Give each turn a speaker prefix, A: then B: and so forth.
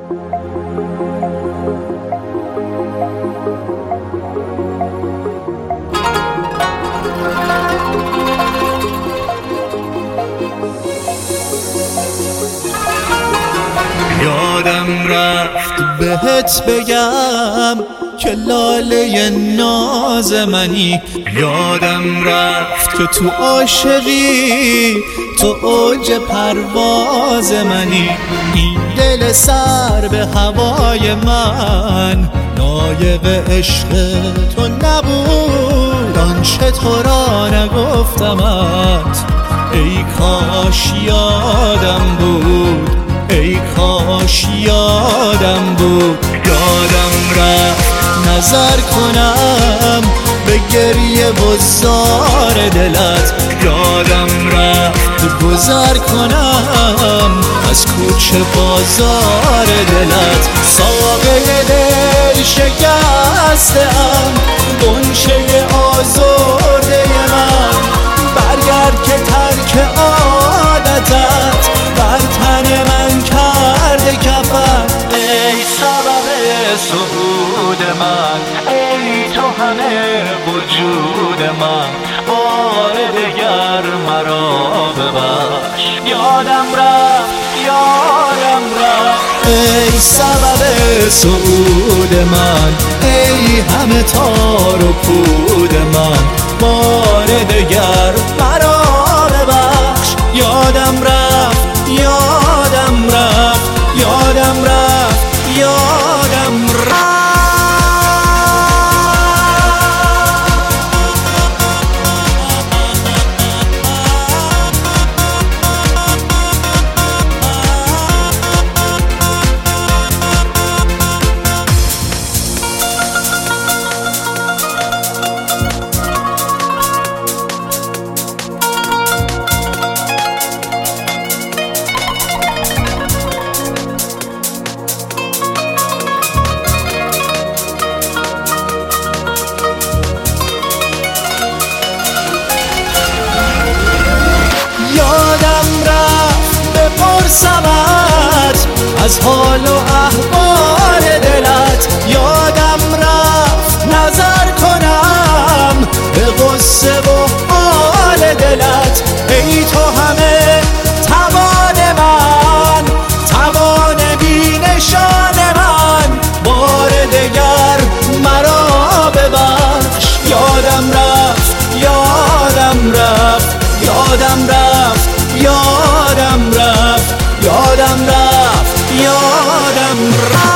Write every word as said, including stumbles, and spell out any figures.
A: یادم رفت بهت بگم که لاله ناز منی، یادم رفت که تو عاشقی تو اوج پرواز منی. این دل سر به هوای من لایق عشق تو نبود، آنچه تو را نگفتمت ای کاش یادم بود، ای کاش یادم بود. یادم رفت نظر کنم به گریه و زار دلت، یادم رفت گذر کنم از کوچه بازار دلت. ساقه دل شکسته ام، غنچه آزرده من، برگرد که ترک عادتت بر تن من کرده کفن. ای سبب صعود من، ای تو همه وجود من، بار دگر مرا ببخش. یادم رفت یادم رفت ای سبب صعود من، ای همه تار و پود من، بار دگر مرا ببخش. یادم رفت یادم رفت یادم رفت یادم رفت. بپرسمت از حال و احوال دلت، یادم رفت نظر کنم به غصه و حال دلت. ای تو همه توان من، توان بی نشان من، بار دگر مرا ببخش. یادم رفت یادم رفت یادم رفت یادم رفت یادم رفت یادم رفت.